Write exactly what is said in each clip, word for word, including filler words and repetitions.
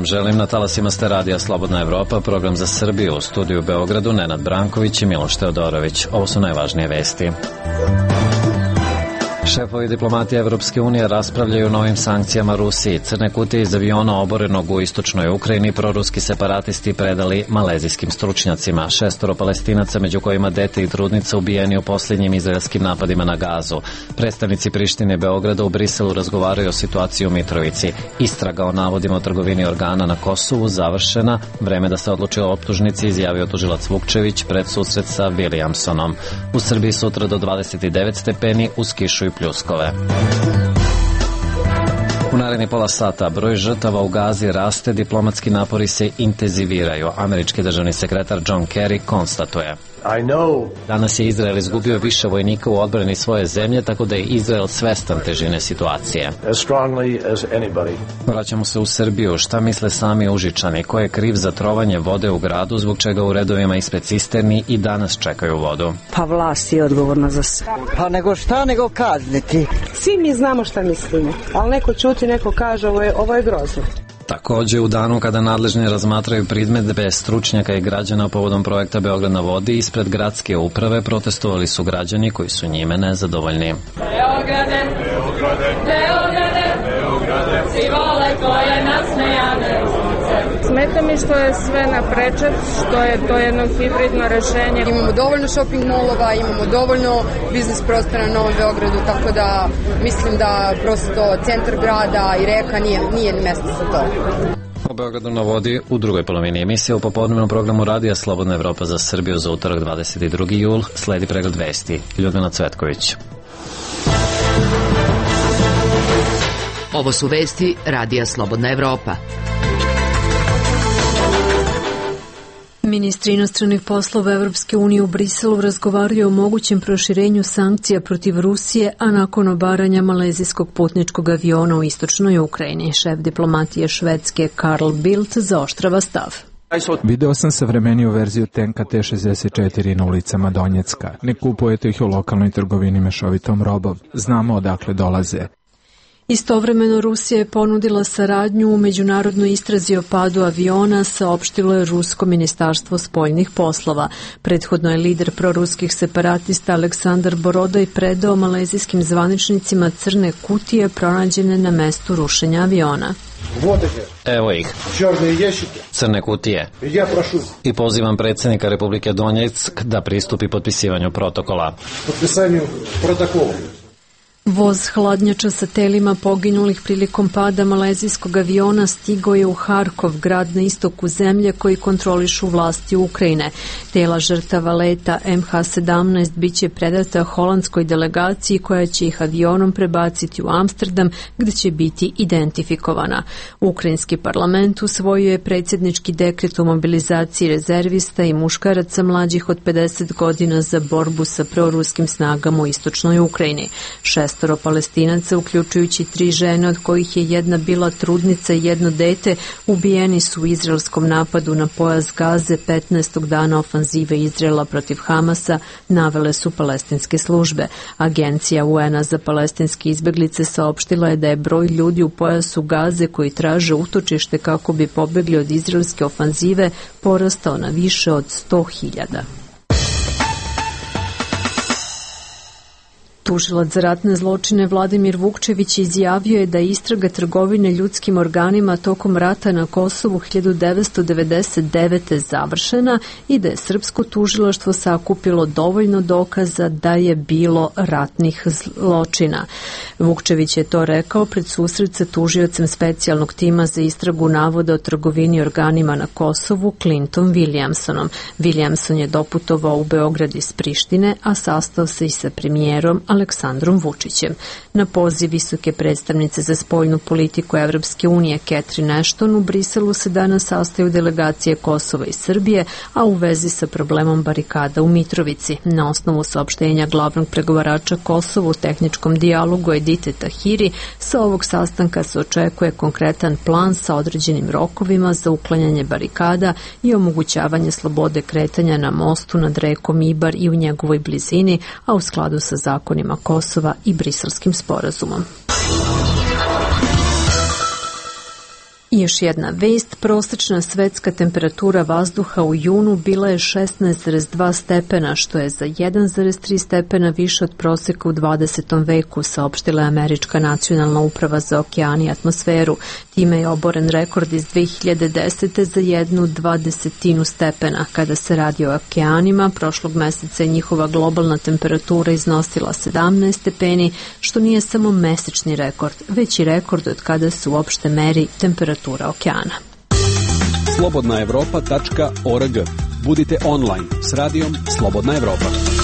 želim, na talasima ste Radija Slobodna Evropa, program za Srbiju, u studiju u Beogradu Nenad Branković i Miloš Teodorović. Ovo su najvažnije vesti. Šefovi diplomatije Evropske unije raspravljaju o novim sankcijama Rusiji. Crne kutije iz aviona oborenog u istočnoj Ukrajini proruski separatisti predali malezijskim stručnjacima. Šestoro Palestinaca, među kojima dete i trudnica, ubijeni u posljednjim izraelskim napadima na Gazu. Predstavnici Prištine i Beograda u Briselu razgovaraju o situaciji u Mitrovici. Istraga o navodima o trgovini organa na Kosovu završena. Vreme da se odluči o optužnici, izjavio tužilac Vukčević pred susret sa Williamsonom. U Srbiji sutra do dvadeset devet stepeni uz kišu i pljuskove. U naredni pola sata broj žrtava u Gazi raste, diplomatski napori se intenziviraju. Američki državni sekretar John Kerry konstatuje: danas je Izrael izgubio više vojnika u odbrani svoje zemlje, tako da je Izrael svestan težine situacije. Vraćamo se u Srbiju. Šta misle sami Užičani? Ko je kriv za trovanje vode u gradu, zbog čega u redovima ispred cisterni i danas čekaju vodu? Pa vlast je odgovorna za sve. Pa nego šta, nego kazniti. Svi mi znamo šta mislimo, ali neko čuti, neko kaže ovo je, ovo je grozno. Takođe, u danu kada nadležni razmatraju primedbe stručnjaka i građana povodom projekta Beograd na vodi, ispred gradske uprave protestovali su građani koji su njime nezadovoljni. Beograde, Beograde, Beograde, Beograde, svi vole koje nasmejane. Smeta mi što je sve na prečac, što je to jedno hibridno rešenje. Imamo dovoljno shopping molova, imamo dovoljno biznis prostora na Novom Beogradu, tako da mislim da prosto centar grada i reka nije, nije mesto za to. O Beogradu na vodi u drugoj polovini emisije u popodnevnom programu Radija Slobodna Evropa za Srbiju za utorak dvadeset drugi jul sledi pregled vesti. Ljudmila Cvetković. Ovo su vesti Radija Slobodna Evropa. Ministri inostranih poslova Evropske unije u Briselu razgovaraju o mogućem proširenju sankcija protiv Rusije, a nakon obaranja malezijskog putničkog aviona u istočnoj Ukrajini. Šef diplomatije Švedske Carl Bildt zaoštrava stav. Video sam savremeniju verziju tenka T šezdeset četiri na ulicama Donjecka. Ne kupujete ih u lokalnoj trgovini mešovitom robom. Znamo odakle dolaze. Istovremeno Rusija je ponudila saradnju u međunarodnoj istrazi o padu aviona, saopštilo je Rusko ministarstvo spoljnih poslova. Prethodno je lider proruskih separatista Aleksandar Borodaj predao malezijskim zvaničnicima crne kutije pronađene na mestu rušenja aviona. Evo ih, crne kutije. I pozivam predsjednika Republike Donjeck da pristupi potpisivanju protokola. Potpisanju protokola. Voz hladnjača sa telima poginulih prilikom pada malezijskog aviona stigao je u Harkov, grad na istoku zemlje koji kontrolišu vlasti Ukrajine. Tela žrtava leta M H sedamnaest biće predata holandskoj delegaciji koja će ih avionom prebaciti u Amsterdam gde će biti identifikovana. Ukrajinski parlament usvojio je predsjednički dekret o mobilizaciji rezervista i muškaraca mlađih od pedeset godina za borbu sa proruskim snagama u istočnoj Ukrajini. Šest Šestoro Palestinaca, uključujući tri žene, od kojih je jedna bila trudnica i jedno dete, ubijeni su u izraelskom napadu na pojas Gaze petnaestog dana ofanzive Izraela protiv Hamasa, navele su palestinske službe. Agencija U N-a za palestinske izbeglice saopštila je da je broj ljudi u pojasu Gaze koji traže utočište kako bi pobegli od izraelske ofanzive porastao na više od sto hiljada. Tužilac za ratne zločine Vladimir Vukčević izjavio je da je istraga trgovine ljudskim organima tokom rata na Kosovu hiljadu devetsto devedeset devete. završena i da je srpsko tužilaštvo sakupilo dovoljno dokaza da je bilo ratnih zločina. Vukčević je to rekao pred susret sa tužiocem specijalnog tima za istragu navoda o trgovini organima na Kosovu Clinton Williamsonom. Williamson je doputovao u Beograd iz Prištine, a sastao se i sa premijerom Aleksandrom Vučićem. Na poziv visoke predstavnice za spoljnu politiku Evropske unije Catherine Ashton u Briselu se danas sastaju delegacije Kosova i Srbije, a u vezi sa problemom barikada u Mitrovici. Na osnovu saopštenja glavnog pregovarača Kosova u tehničkom dijalogu Edite Tahiri, sa ovog sastanka se očekuje konkretan plan sa određenim rokovima za uklanjanje barikada i omogućavanje slobode kretanja na mostu nad rekom Ibar i u njegovoj blizini, a u skladu sa zakonima Kosova i Briselskim sporazumom. I još jedna vest, prosečna svetska temperatura vazduha u junu bila je šesnaest zarez dva stepena, što je za jedan zarez tri stepena više od proseka u dvadesetom veku, saopštila je Američka nacionalna uprava za okean i atmosferu. Time je oboren rekord iz dve hiljade desete. za jednu dvadesetinu stepena. Kada se radi o okeanima, prošlog meseca je njihova globalna temperatura iznosila sedamnaest stepeni, što nije samo mesečni rekord, već i rekord od kada se uopšte meri temperatura okeana. slobodna evropa tačka org. Budite online s radijom Slobodna Evropa.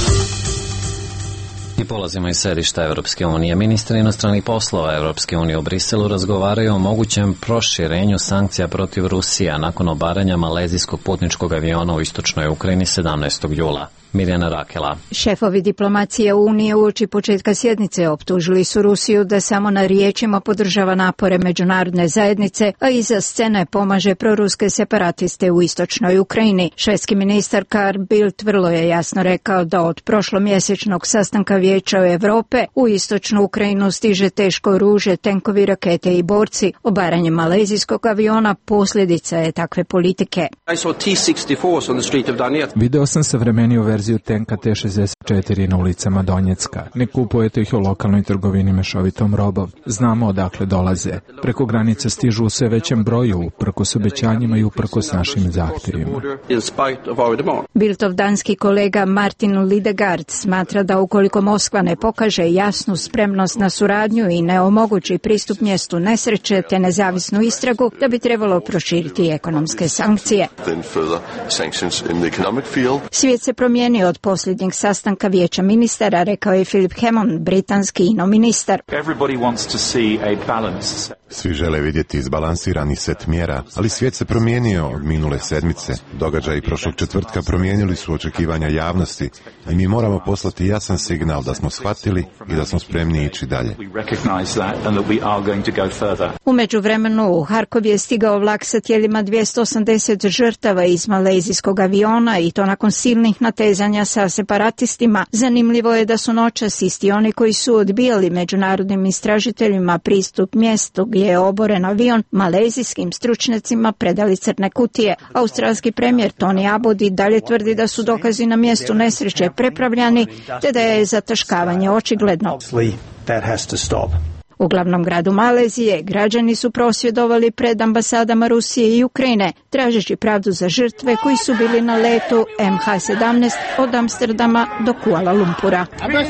I polazimo iz sedišta Evropske unije. Ministri inostranih poslova Evropske unije u Briselu razgovaraju o mogućem proširenju sankcija protiv Rusije nakon obaranja malezijskog putničkog aviona u istočnoj Ukrajini sedamnaestog jula. Mirjana Rakela. Šefovi diplomacije Unije uoči početka sjednice optužili su Rusiju da samo na riječima podržava napore međunarodne zajednice, a iza scene pomaže proruske separatiste u istočnoj Ukrajini. Švedski ministar Carl Bildt vrlo je jasno rekao da od prošlomjesečnog sastanka Vijeća Europe u istočnu Ukrajinu stiže teško oružje, tenkovi, rakete i borci. Obaranje malezijskog aviona posljedica je takve politike. Video sam savremeniju verziju tenka T šezdeset četiri na ulicama Donjecka. Ne kupujete ih u lokalnoj trgovini mešovitom Robov. Znamo odakle dolaze. Preko granica stižu u sve većem broju, uprkos obećanjima i uprkos našim zahtjevima. Bildtov danski kolega Martin Lidegaard smatra da ukoliko Moskva ne pokaže jasnu spremnost na suradnju i ne omogući pristup mjestu nesreće te nezavisnu istragu, da bi trebalo proširiti ekonomske sankcije. Svijet se promijenio od posljednjeg sastanka Vijeća ministara, rekao je Philip Hammond, britanski ino ministar. Svi žele vidjeti izbalansirani set mjera, ali svijet se promijenio od minule sedmice. Događaji prošlog četvrtka promijenili su očekivanja javnosti i mi moramo poslati jasan signal da smo shvatili i da smo spremni ići dalje. U međuvremenu u Harkov je stigao vlak sa tijelima dvjesto osamdeset žrtava iz malezijskog aviona i to nakon silnih natezanja sa separatistima. Zanimljivo je da su noćas isti oni koji su odbijali međunarodnim istražiteljima pristup mjestu gdje je oboren avion malezijskim stručnjacima predali crne kutije. Australski premijer Tony Abbott dalje tvrdi da su dokazi na mjestu nesreće prepravljani te da je zataškavanje očigledno. U glavnom gradu Malezije građani su prosvjedovali pred ambasadama Rusije i Ukrajine, tražeći pravdu za žrtve koji su bili na letu M H sedamnaest od Amsterdama do Kuala Lumpura.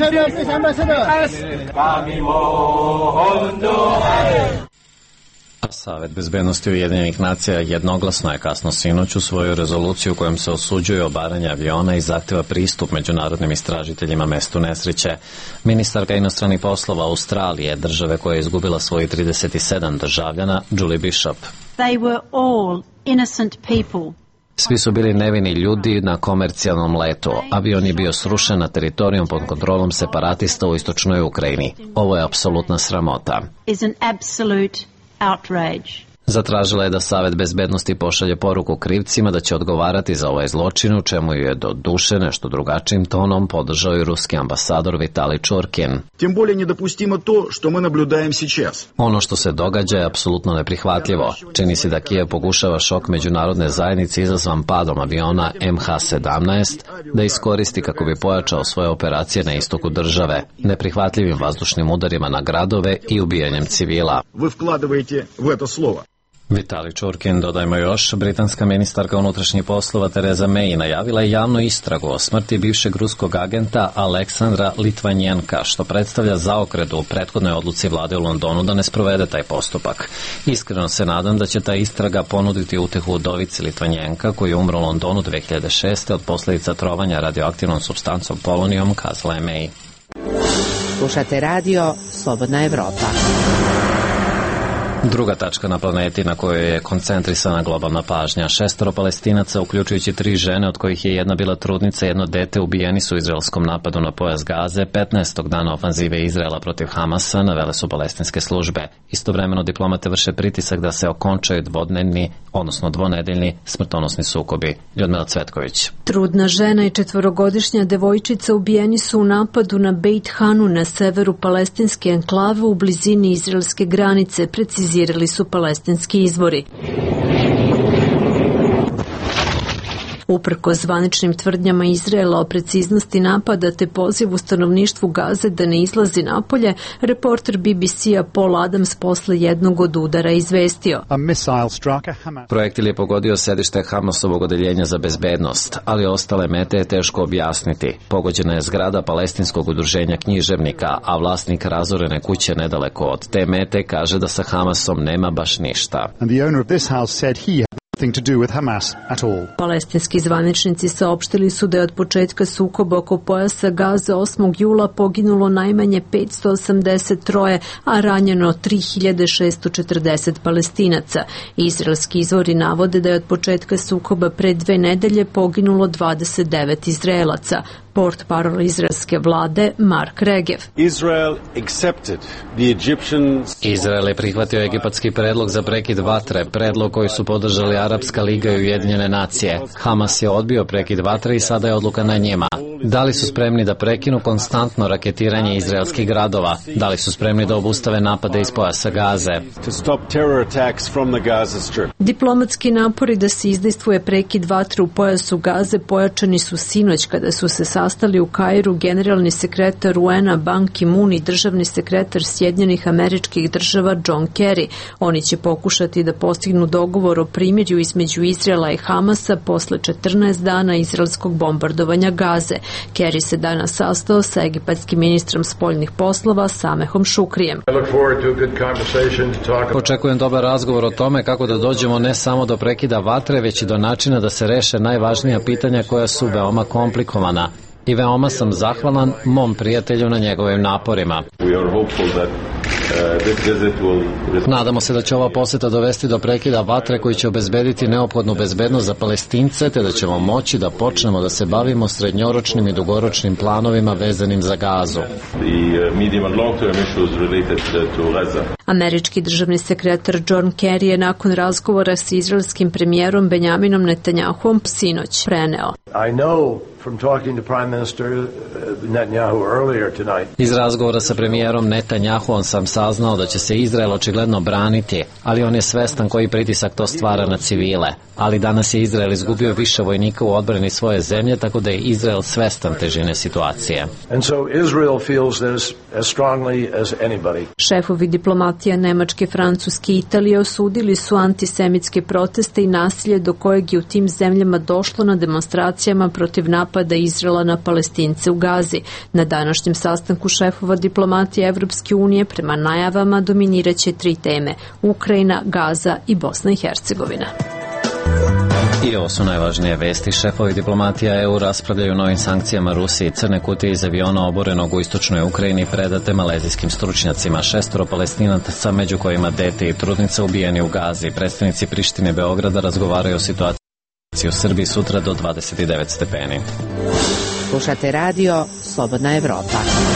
Savet bezbednosti Ujedinjenih nacija jednoglasno je kasno sinoć usvojio rezoluciju kojom se osuđuje obaranje aviona i zahteva pristup međunarodnim istražiteljima mestu nesreće. Ministarka inostranih poslova Australije, države koja je izgubila svojih trideset sedam državljana, Julie Bishop. They were all innocent people. Svi su bili nevini ljudi na komercijalnom letu. Avion je bio srušen na teritorijom pod kontrolom separatista u istočnoj Ukrajini. Ovo je apsolutna sramota. Is an absolute outrage. Zatražila je da Savet bezbednosti pošalje poruku krivcima da će odgovarati za ovaj zločin, u čemu je do duše nešto drugačijim tonom podržao i ruski ambasador Vitali Čurkin. Тем более недопустимо то, что мы наблюдаем сейчас. Ono što se događa je apsolutno neprihvatljivo. Čini se da Kijev pokušava šok međunarodne zajednice izazvan padom aviona M H sedamnaest da iskoristi kako bi pojačao svoje operacije na istoku države, neprihvatljivim vazdušnim udarima na gradove i ubijanjem civila. Вы вкладываете в это слово. Vitali Čurkin, dodajmo još, britanska ministarka unutrašnjih poslova Tereza May najavila je javnu istragu o smrti bivšeg ruskog agenta Aleksandra Litvanjenka, što predstavlja zaokret u prethodnoj odluci vlade u Londonu da ne sprovede taj postupak. Iskreno se nadam da će ta istraga ponuditi utehu udovici Litvanjenka, koji je umro u Londonu dve hiljade šeste od posljedica trovanja radioaktivnom supstancom polonijom, kazala je May. Slušate radio Slobodna Evropa. Druga tačka na planeti na kojoj je koncentrisana globalna pažnja. Šestoro Palestinaca, uključujući tri žene, od kojih je jedna bila trudnica i jedno dete, ubijeni su u izraelskom napadu na pojas Gaze petnaestog dana ofanzive Izraela protiv Hamasa, navele su palestinske službe. Istovremeno diplomate vrše pritisak da se okončaju dvodnevni, odnosno dvonedeljni smrtonosni sukobi. Ljudmila Cvetković. Trudna žena i četvorogodišnja devojčica ubijeni su u napadu na Beit Hanu na severu palestinske enklave u blizini izraelske granice, preciziraju kritizirali su palestinski izvori. Uprkos zvaničnim tvrdnjama Izraela o preciznosti napada te pozivu stanovništvu Gaze da ne izlazi napolje, reporter B B C-a Paul Adams posle jednog od udara izvestio. Projektil je pogodio sedište Hamasovog odeljenja za bezbednost, ali ostale mete je teško objasniti. Pogođena je zgrada palestinskog udruženja književnika, a vlasnik razorene kuće nedaleko od te mete kaže da sa Hamasom nema baš ništa. Palestinski zvaničnici saopštili su da je od početka sukoba oko pojasa Gaze osmog jula poginulo najmanje petsto osamdeset tri, a ranjeno tri hiljade šessto četrdeset Palestinaca. Izraelski izvori navode da je od početka sukoba pre dve nedelje poginulo dvadeset devet Izraelaca. Portparol izraelske vlade Mark Regev. Israel accepted the Egyptians... Izrael je prihvatio egipatski predlog za prekid vatre, predlog koji su podržali Arapska liga i Ujedinjene nacije. Hamas je odbio prekid vatre i sada je odluka na njima. Da li su spremni da prekinu konstantno raketiranje izraelskih gradova? Da li su spremni da obustave napade iz pojasa Gaze? Diplomatski napori da se izdejstvuje prekid vatre u pojasu Gaze pojačani su sinoć kada su se sastali u Kairu generalni sekretar U N-a Ban Ki-moon i državni sekretar Sjedinjenih Američkih Država John Kerry. Oni će pokušati da postignu dogovor o primirju između Izraela i Hamasa posle četrnaest dana izraelskog bombardovanja Gaze. Kerry se danas sastao sa egipatskim ministrom spoljnih poslova Samehom Šukrijem. Očekujem dobar razgovor o tome kako da dođemo ne samo do prekida vatre, već i do načina da se reše najvažnija pitanja koja su veoma komplikovana. I veoma sam zahvalan mom prijatelju na njegovim naporima. Nadamo se da će ova poseta dovesti do prekida vatre koji će obezbediti neophodnu bezbednost za Palestince, te da ćemo moći da počnemo da se bavimo srednjoročnim i dugoročnim planovima vezanim za Gazu. Američki državni sekretar John Kerry je nakon razgovora s izraelskim premijerom Benjaminom Netanjahuom sinoć preneo. I know from talking to Prime Minister Netanyahu earlier tonight. Iz razgovora sa premijerom Netanjahuom sam saznao da će se Izrael očigledno braniti, ali on je svestan koji pritisak to stvara na civile. Ali danas je Izrael izgubio više vojnika u odbrani svoje zemlje, tako da je Izrael svestan težine situacije. And so Israel feels this as strongly as anybody. Šefovi diplomatija Nemačke, Francuske i Italije osudili su antisemitske proteste i nasilje do kojeg je u tim zemljama došlo na demonstracijama protiv napada Izraela na Palestince u Gazi. Na današnjem sastanku šefova diplomatije Evropske unije prema najavama dominiraće tri teme: Ukrajina, Gaza i Bosna i Hercegovina. I ovo su najvažnije vesti. Šefovi diplomatija E U raspravljaju o novim sankcijama Rusije i crne kutije iz aviona oborenog u istočnoj Ukrajini predate malezijskim stručnjacima. Šestoro Palestinaca, među kojima dete i trudnica, ubijeni u Gazi. Predstavnici Prištine i Beograda razgovaraju o situaciji u Srbiji sutra do dvadeset devet stepeni. Slušate radio Slobodna Evropa.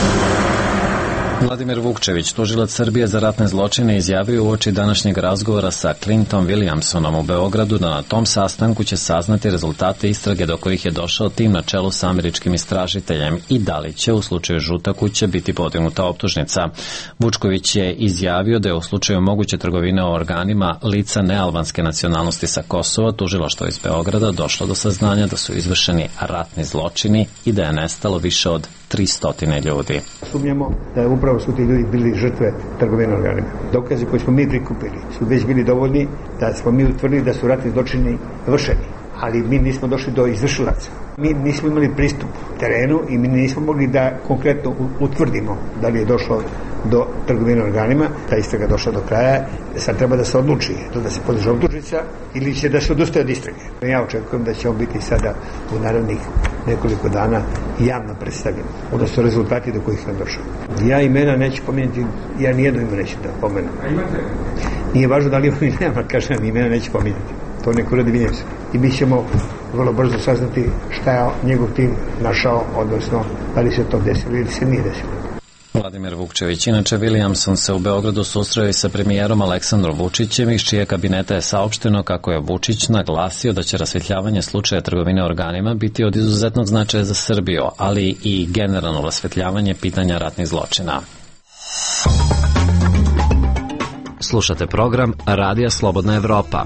Vladimir Vukčević, tužilac Srbije za ratne zločine, izjavio uoči današnjeg razgovora sa Clinton Williamsonom u Beogradu da na tom sastanku će saznati rezultate istrage do kojih je došao tim na čelu sa američkim istražiteljem i da li će u slučaju Žuta kuća biti podignuta optužnica. Vučković je izjavio da je u slučaju moguće trgovine o organima lica nealbanske nacionalnosti sa Kosova tužilaštvo iz Beograda došlo do saznanja da su izvršeni ratni zločini i da je nestalo više od tristo ljudi. Sumnjamo da je upravo su ti ljudi bili žrtve trgovine organima. Dokazi koje smo mi prikupili su već bili dovoljni da smo mi utvrdili da su ratni zločini vršeni, ali mi nismo došli do izvršilaca. Mi nismo imali pristup terenu i mi nismo mogli da konkretno utvrdimo da li je došlo do trgovine organima. Ta istraga došla do kraja, sad treba da se odluči da se podiže optužnica ili će da se odustaje od istrage. Ja očekujem da će on biti sada u narednih nekoliko dana javno predstavljen, odnosno rezultati do kojih sam došao. Ja imena neću pomenuti, ja nijedno ime neću da pomenem. Nije važno da li on i nema, kažem, imena neću pomenuti. To neko uradi Williamson. I mi ćemo vrlo brzo saznati šta je njegov tim našao, odnosno da li se to desilo ili se nije desilo. Vladimir Vukčević. Inače, Williamson se u Beogradu susreo i sa premijerom Aleksandrom Vučićem, iz čije kabineta je saopšteno kako je Vučić naglasio da će rasvetljavanje slučaja trgovine organima biti od izuzetnog značaja za Srbiju, ali i generalno rasvetljavanje pitanja ratnih zločina. Slušate program Radija Slobodna Evropa.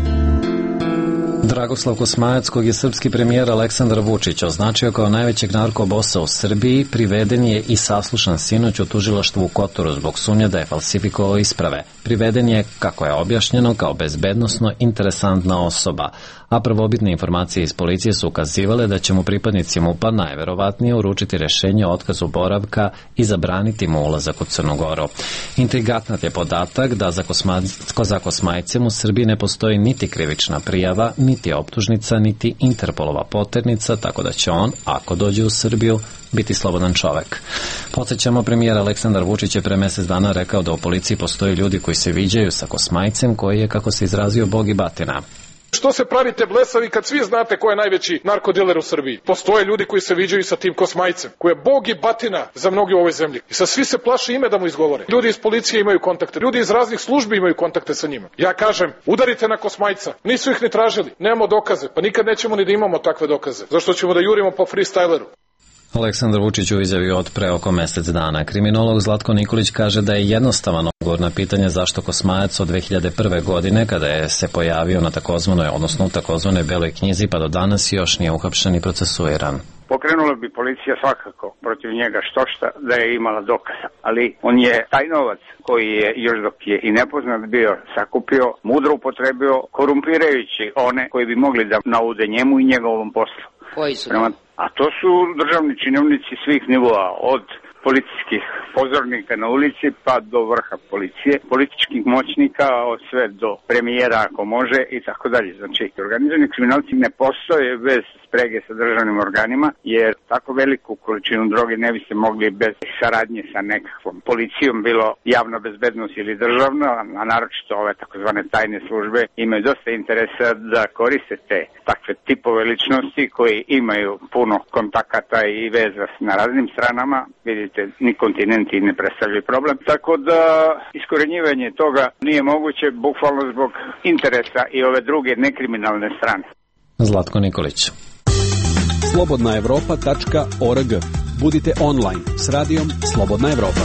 Dragoslav Kosmajac, kog je srpski premijer Aleksandar Vučić označio kao najvećeg narkobosa u Srbiji, priveden je i saslušan sinoć u tužilaštvu u Kotoru zbog sumnje da je falsifikovao isprave. Priveden je, kako je objašnjeno, kao bezbednosno interesantna osoba, a prvobitne informacije iz policije su ukazivale da će mu pripadnici MUP-a najverovatnije uručiti rešenje o otkazu boravka i zabraniti mu ulazak u Crnu Goru. Intrigantnat je podatak da za, Kosma, za Kosmajcem u Srbiji ne postoji niti krivična prijava, niti optužnica, niti Interpolova poternica, tako da će on, ako dođe u Srbiju, biti slobodan čovek. Podsjećamo, premijer Aleksandar Vučić je pre mesec dana rekao da u policiji postoje ljudi koji se viđaju sa Kosmajcem, koji je, kako se izrazio, bog i batina. Što se pravite blesavi kad svi znate ko je najveći narkodiler u Srbiji? Postoje ljudi koji se viđaju sa tim Kosmajcem, koji je bog i batina za mnogi u ovoj zemlji. I sa svi se plaše ime da mu izgovore. Ljudi iz policije imaju kontakte, ljudi iz raznih službi imaju kontakte sa njima. Ja kažem, udarite na Kosmajca. Nisu ih ni tražili, nemamo dokaze, pa nikad nećemo ni da imamo takve dokaze. Zašto ćemo da jurimo po freestyleru? Aleksandar Vučić u izjavi od pre oko mesec dana. Kriminolog Zlatko Nikolić kaže da je jednostavan odgovor na pitanje zašto Kosmajac od dve hiljade prve. godine, kada je se pojavio na takozvanoj, odnosno u takozvanoj beloj knjizi, pa do danas još nije uhapšen i procesuiran. Pokrenula bi policija svakako protiv njega štošta da je imala dokaza, ali on je taj novac koji je još dok je i nepoznat bio sakupio, mudro upotrebio, korumpirajući one koji bi mogli da naude njemu i njegovom poslu. Koji su? Prema, a to su državni činovnici svih nivoa, od policijskih pozornika na ulici pa do vrha policije, političkih moćnika, od sve do premijera ako može i tako dalje. Znači, organizovani kriminalci ne postoje bez sprege sa državnim organima, jer tako veliku količinu droge ne bi se mogli bez saradnje sa nekakvom policijom, bilo javna bezbednost ili državna, a naročito ove takozvane tajne službe imaju dosta interesa da koriste te takve tipove ličnosti koji imaju puno kontakata i veza na raznim stranama. Vidite, ni kontinenti ne predstavljaju problem. Tako da iskorenjivanje toga nije moguće, bukvalno zbog interesa i ove druge nekriminalne strane. Zlatko Nikolić. slobodna evropa tačka org. Budite online s radijom Slobodna Evropa.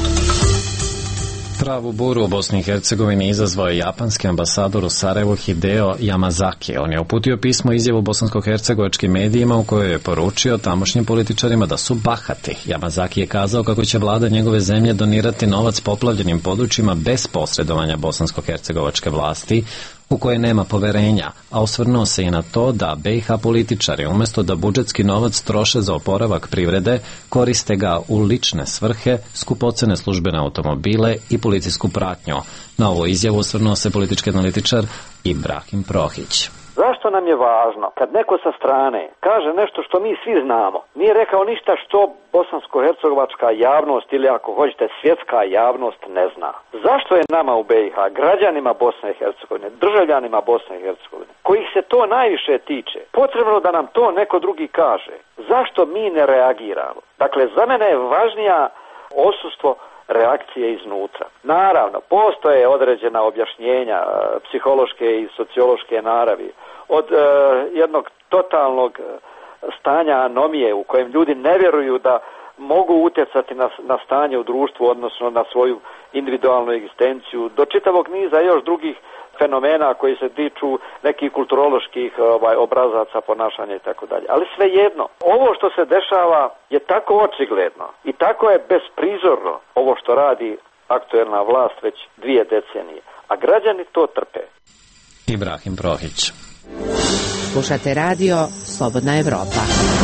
Pravu buru u Bosni i Hercegovini izazvao je japanski ambasador u Sarajevu Hideo Yamazaki. On je uputio pismo izjavu bosansko-hercegovačkim medijima u kojoj je poručio tamošnjim političarima da su bahati. Yamazaki je kazao kako će vlada njegove zemlje donirati novac poplavljenim područjima bez posredovanja bosansko-hercegovačke vlasti, u koje nema poverenja, a osvrnuo se i na to da be i ha političari umjesto da budžetski novac troše za oporavak privrede, koriste ga u lične svrhe, skupocene službene automobile i policijsku pratnju. Na ovu izjavu osvrnuo se politički analitičar Ibrahim Prohić. Zašto nam je važno kad neko sa strane kaže nešto što mi svi znamo, nije rekao ništa što bosansko-hercegovačka javnost ili ako hoćete svjetska javnost ne zna? Zašto je nama u be i ha, građanima Bosne i Hercegovine, državljanima Bosne i Hercegovine, kojih se to najviše tiče, potrebno da nam to neko drugi kaže? Zašto mi ne reagiramo? Dakle, za mene je važnija odsustvo reakcije iznutra. Naravno, postoje određena objašnjenja e, psihološke i sociološke naravi. Od e, jednog totalnog stanja anomije u kojem ljudi ne vjeruju da mogu utjecati na, na stanje u društvu, odnosno na svoju individualnu egzistenciju, do čitavog niza još drugih fenomena koji se tiču nekih kulturoloških ovaj, obrazaca, ponašanja i tako dalje. Ali svejedno, ovo što se dešava je tako očigledno i tako je besprizorno ovo što radi aktuelna vlast već dvije decenije, a građani to trpe. Ibrahim Prohić. Slušate radio Slobodna Evropa.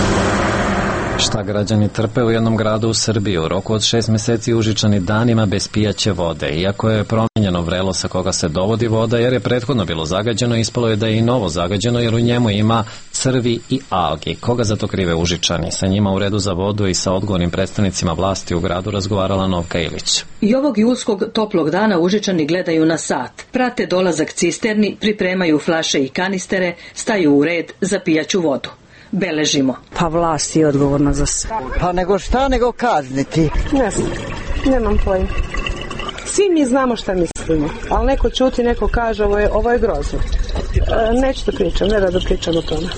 Šta građani trpe u jednom gradu u Srbiji? U roku od šest meseci Užičani danima bez pijaće vode. Iako je promijenjeno vrelo sa koga se dovodi voda, jer je prethodno bilo zagađeno, ispalo je da je i novo zagađeno, jer u njemu ima crvi i algi. Koga za to krive Užičani? Sa njima u redu za vodu i sa odgovornim predstavnicima vlasti u gradu razgovarala Novka Ilić. I ovog julskog toplog dana Užičani gledaju na sat. Prate dolazak cisterni, pripremaju flaše i kanistere, staju u red za pijaću vodu. Beležimo. Pa vlast je odgovorna za sve. Pa nego šta nego kazniti? Ne znam, nemam pojma. Svi mi znamo šta mislimo, ali neko čuti, neko kaže ovo je, ovo je grozno. E, neću da pričam, ne da da pričam o tome.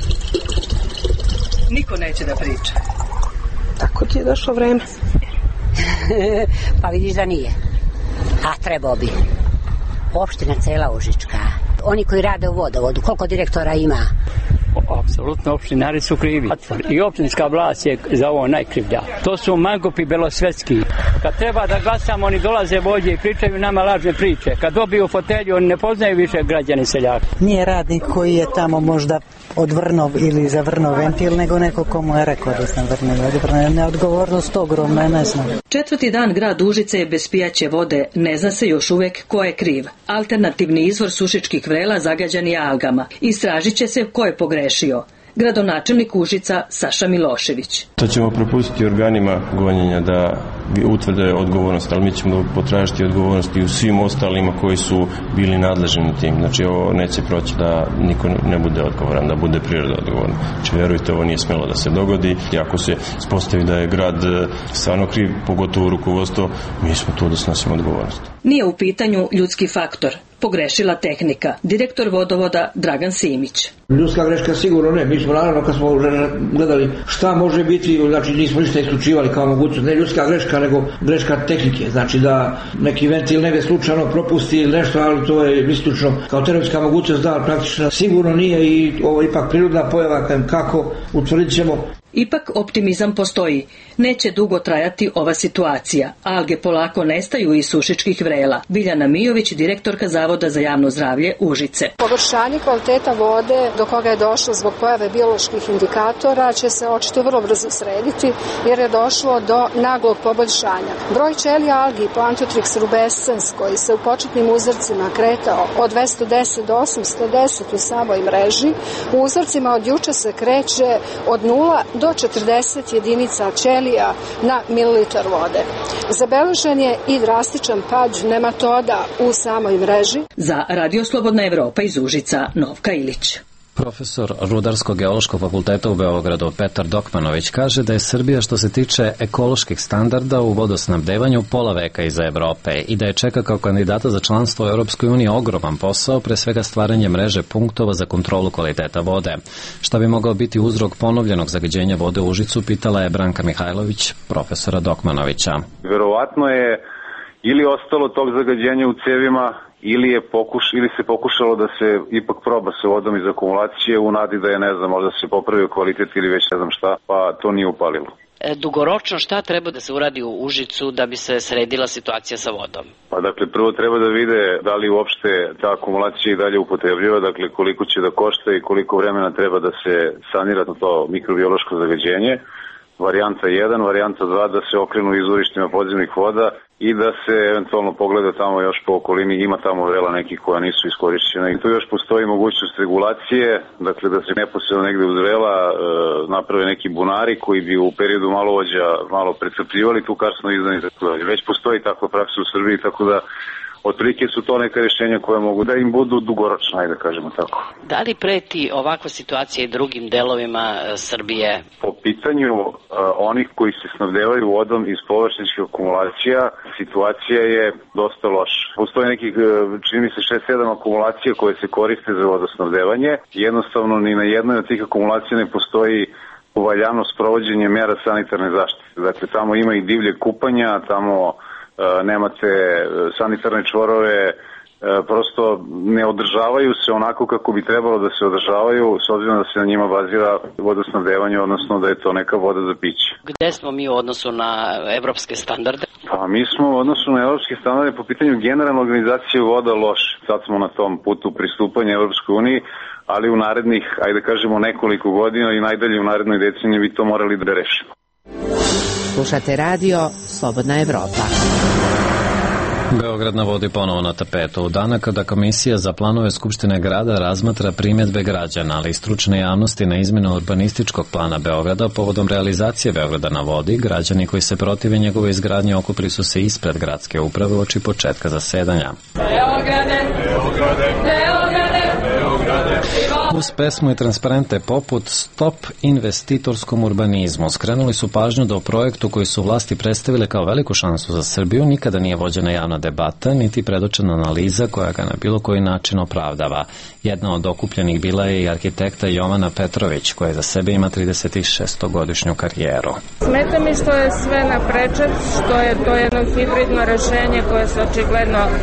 Niko neće da priča. Tako ti je došlo vreme. Pa vidiš da nije. A trebao bi. Opština cela Užička. Oni koji rade u vodovodu, koliko direktora ima? Apsolutno, opštinari su krivi. I opštinska vlast je za ovo najkrivlja. To su mangupi belosvetski. Kad treba da glasamo, oni dolaze vođe i pričaju nama lažne priče. Kad dobiju fotelju, oni ne poznaju više građani seljaka. Nije radnik koji je tamo možda odvrnuo ili zavrnuo ventil, nego neko komu je rekao da sam vrnuo ili odvrnuo. Neodgovornost ogromna, ne znam. Četvrti dan grad Užice je bez pijaće vode. Ne zna se još uvek ko je kriv. Alternativni izvor sušičkih vrela zagađan je algama. Istražit će se ko je pogrešio. Gradonačelnik Užica Saša Milošević. To ćemo prepustiti organima gonjenja da utvrde odgovornost, ali mi ćemo potražiti odgovornost i u svim ostalima koji su bili nadležni na tim. Znači ovo neće proći da niko ne bude odgovoran, da bude priroda odgovorna. Znači verujte, ovo nije smjelo da se dogodi. I ako se spostavi da je grad stvarno kriv, pogotovo rukovodstvo, mi smo tu da snosimo odgovornost. Nije u pitanju ljudski faktor. Pogrešila tehnika. Direktor vodovoda Dragan Simić. Ljudska greška sigurno ne. Mi smo naravno kad smo gledali šta može biti, znači nismo ništa isključivali kao mogućnost. Ne ljudska greška, nego greška tehnike. Znači da neki ventil negdje slučajno propusti ili nešto, ali to je isključno kao teoretska mogućnost, da praktično sigurno nije i ovo je ipak prirodna pojava, kako utvrdit ćemo. Ipak optimizam postoji. Neće dugo trajati ova situacija. Alge polako nestaju iz sušičkih vrela. Biljana Mijović, direktorka Zavoda za javno zdravlje Užice. Pogoršanje kvaliteta vode do koga je došlo zbog pojave bioloških indikatora će se očito vrlo brzo srediti jer je došlo do naglog poboljšanja. Broj ćelija algi Plantotrix rubescens koji se u početnim uzorcima kretao od dvesta deset do osamsto deset u samoj mreži, u uzorcima od juče se kreće od nula do četrdeset jedinica ćelija na mililitar vode. Zabeležen je i drastičan pad nematoda u samoj mreži. Za Radio Slobodna Evropa iz Užica, Novka Ilić. Profesor Rudarsko-geološkog fakulteta u Beogradu Petar Dokmanović kaže da je Srbija što se tiče ekoloških standarda u vodosnabdevanju pola veka iza Evrope i da je čeka kao kandidata za članstvo u Europskoj uniji ogroman posao, pre svega stvaranje mreže punktova za kontrolu kvaliteta vode. Šta bi mogao biti uzrok ponovljenog zagađenja vode u Užicu, pitala je Branka Mihajlović, profesora Dokmanovića. Verovatno je ili ostalo tog zagađenja u cevima, ili je pokuš, ili se pokušalo da se ipak proba sa vodom iz akumulacije u nadi da je, ne znam, možda se popravio kvalitet ili već ne znam šta, pa to nije upalilo. Dugoročno šta treba da se uradi u Užicu da bi se sredila situacija sa vodom? Pa dakle, prvo treba da vide da li uopšte ta akumulacija i dalje upotrebljiva, dakle koliko će da košta i koliko vremena treba da se sanira to mikrobiološko zagađenje. Varijanta jedan, varijanta dva, da se okrenu izvorištima podzemnih voda i da se eventualno pogleda tamo još po okolini, ima tamo vrela nekih koja nisu iskorišćena. I tu još postoji mogućnost regulacije, dakle da se neposredno negde uz vrela e, naprave neki bunari koji bi u periodu malovođa malo precrpljivali tu karsno izdanje. Već postoji takva praksa u Srbiji, tako da otprilike su to neka rješenja koje mogu da im budu dugoročna, ajde da kažemo tako. Da li preti ovakva situacija i drugim delovima Srbije? Po pitanju uh, onih koji se snabdevaju vodom iz površinskih akumulacija, situacija je dosta loša. Postoji nekih, čini mi se, šest sedam akumulacija koje se koriste za vodosnabdevanje. Jednostavno ni na jednoj od tih akumulacija ne postoji uvaljano sprovođenje mjera sanitarne zaštite. Dakle, tamo ima i divlje kupanja, tamo nemate sanitarne čvorove, prosto ne održavaju se onako kako bi trebalo da se održavaju, s obzirom da se na njima bazira vodosnabdevanje, odnosno da je to neka voda za piće. Gde smo mi u odnosu na evropske standarde? Pa mi smo u odnosu na evropske standarde po pitanju generalne organizacije voda loše. Sad smo na tom putu pristupanja Evropskoj uniji, ali u narednih, ajde kažemo, nekoliko godina i najdalje u narednoj deceniji bi to morali da rešimo. Slušate radio Slobodna Evropa. Beograd navodi ponovo na tapetu. U dana kada Komisija za planove Skupštine grada razmatra primjedbe građana, ali i stručne javnosti na izmjenu urbanističkog plana Beograda povodom realizacije Beograda na vodi, građani koji se protive njegove izgradnje okupili su se ispred gradske uprave uoči početka zasedanja. Beograde, Beograde, Beograde, Beograde. Uz pesmu i transparente poput Stop investitorskom urbanizmu skrenuli su pažnju da o projektu koji su vlasti predstavile kao veliku šansu za Srbiju nikada nije vođena javna debata, niti predočena analiza koja ga na bilo koji način opravdava. Jedna od okupljenih bila je i arhitekta Jovana Petrović, koja za sebe ima tridesetšestogodišnju karijeru. Smeta mi što je sve na prečac, što je to jedno hibridno rešenje koje se očigledno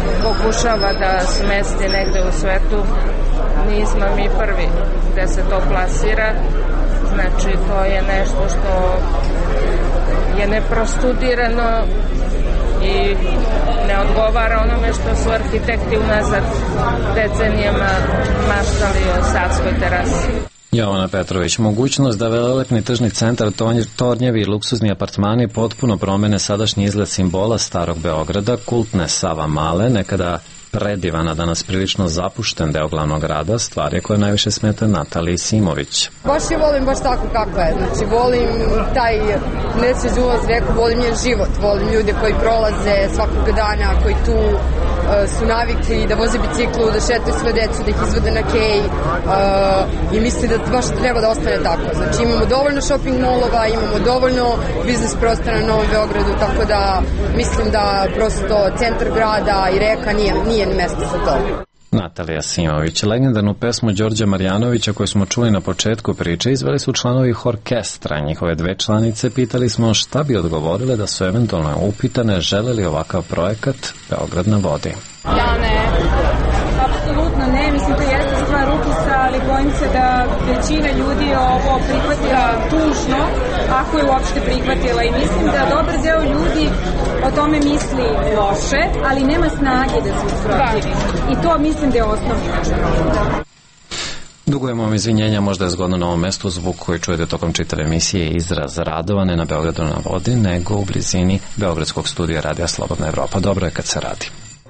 pokušava da smesti negde u svetu. Nismo mi prvi gde se to plasira. Znači, to je nešto što je neprostudirano i ne odgovara onome što su arhitekti unazad decenijama maštali o Savskoj terasi. Jovana Petrović, mogućnost da velelepni tržni centar, tornjevi i luksuzni apartmani potpuno promene sadašnji izgled simbola starog Beograda, kultne Savamale, nekada predivan, a danas prilično zapušten deo glavnog grada, stvar je koja najviše smeta Nataliji Simović. Baš je volim baš tako kako je, znači volim taj nesređu ulaz reku, volim njen život, volim ljude koji prolaze svakog dana, koji tu uh, su navikli da voze biciklu, da šetaju sve decu, da ih izvode na kej uh, i mislim da baš treba da ostane tako. Znači imamo dovoljno shopping molova, imamo dovoljno biznis prostora na Novom Beogradu, tako da mislim da prosto centar grada i reka nije, nije mesto za to. Natalija Simović. Legendarnu pesmu Đorđa Marjanovića koju smo čuli na početku priče izveli su članovi orkestra. Njihove dve članice pitali smo šta bi odgovorile da su eventualno upitane žele li ovakav projekat Beograd na vodi. Ja ne, apsolutno ne, mislim to jeste stvar ukusa, ali bojim se da većina ljudi ovo prihvatila tužno, ako je uopšte prihvatila, i mislim da dobar deo ljudi o tome misli loše, ali nema snage da se usprotivi. I to mislim da je osnovni naš problem. Dugujemo vam izvinjenja, možda je zgodno na ovom mestu zvuk koji čujete tokom čitave emisije izraz radovane na Beogradu na vodi, nego u blizini Beogradskog studija Radija Slobodna Evropa. Dobro je kad se radi.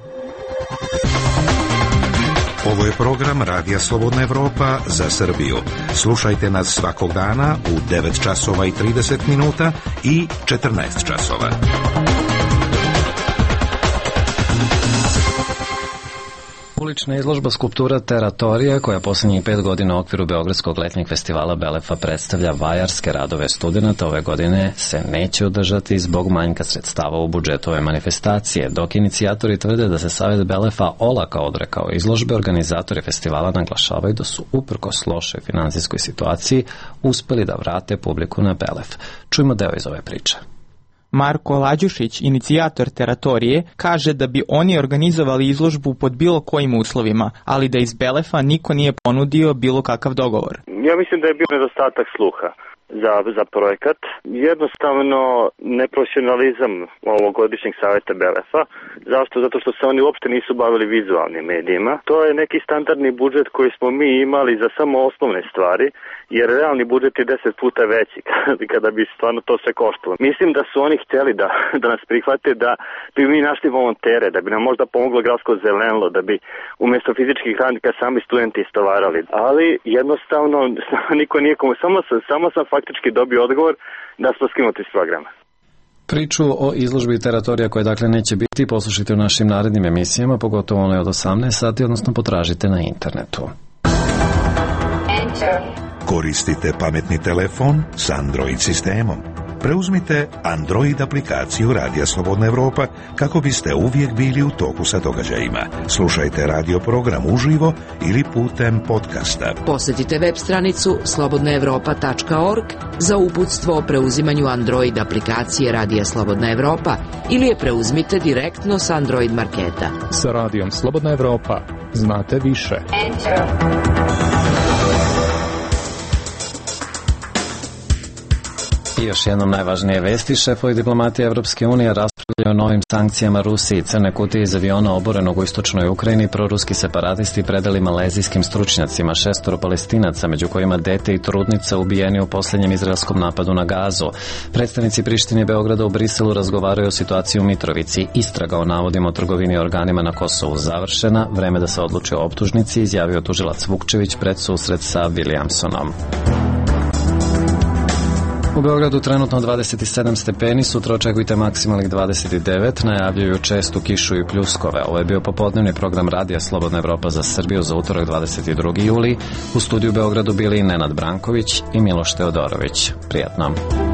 Ovo je program Radija Slobodna Evropa za Srbiju. Slušajte nas svakog dana u devet časova i trideset minuta i četrnaest časova. Ulična izložba skulptura Teratorija, koja poslednjih pet godina u okviru Beogradskog letnjeg festivala Belefa predstavlja vajarske radove studenta, ove godine se neće održati zbog manjka sredstava u budžetu ove manifestacije. Dok inicijatori tvrde da se Savet Belefa olako odrekao izložbe, organizatori festivala naglašavaju da su uprkos lošoj finansijskoj situaciji uspeli da vrate publiku na Belef. Čujmo deo iz ove priče. Marko Lađušić, inicijator Teratorije, kaže da bi oni organizovali izložbu pod bilo kojim uslovima, ali da iz Belefa niko nije ponudio bilo kakav dogovor. Ja mislim da je bio nedostatak sluha za, za projekat. Jednostavno neprofesionalizam ovogodišnjeg saveta Belefa. Zašto? Zato što se oni uopšte nisu bavili vizualnim medijima. To je neki standardni budžet koji smo mi imali za samo osnovne stvari, jer realni budžet je deset puta veći kada bi stvarno to sve koštalo. Mislim da su oni hteli da, da nas prihvate, da bi mi našli volontere, da bi nam možda pomoglo gradsko zelenilo, da bi umjesto fizičkih radnika sami studenti istovarali. Ali jednostavno niko nije komu, samo, samo sam faktički dobio odgovor da smo skinuti s programa. Priču o izložbi Teratorija koje dakle neće biti poslušajte u našim narednim emisijama, pogotovo onoj od osamnaest sati, odnosno potražite na internetu. Koristite pametni telefon s Android sistemom. Preuzmite Android aplikaciju Radija Slobodna Evropa kako biste uvijek bili u toku sa događajima. Slušajte radio program uživo ili putem podcasta. Posjetite web stranicu slobodna evropa tačka org za uputstvo o preuzimanju Android aplikacije Radija Slobodna Evropa ili je preuzmite direktno s Android marketa. Sa Radijom Slobodna Evropa znate više. I još jednom najvažnije vesti, šefovi diplomatije Evropske unije raspravljaju o novim sankcijama Rusiji. Crne kutije iz aviona oborenog u istočnoj Ukrajini proruski separatisti predali malezijskim stručnjacima, šestoro Palestinaca, među kojima dete i trudnica ubijeni u posljednjem izraelskom napadu na Gazu. Predstavnici Prištine i Beograda u Briselu razgovaraju o situaciji u Mitrovici. Istraga o navodima o trgovini organima na Kosovu završena. Vreme da se odluči o optužnici, izjavio tužilac Vukčević pred susret sa Williamsonom. U Beogradu trenutno dvadeset sedam stepeni, sutra očekujte maksimalnih dvadeset devet, najavljuju čestu kišu i pljuskove. Ovo je bio popodnevni program Radija Slobodna Evropa za Srbiju za utorak dvadeset drugi juli. U studiju u Beogradu bili Nenad Branković i Miloš Teodorović. Prijatno.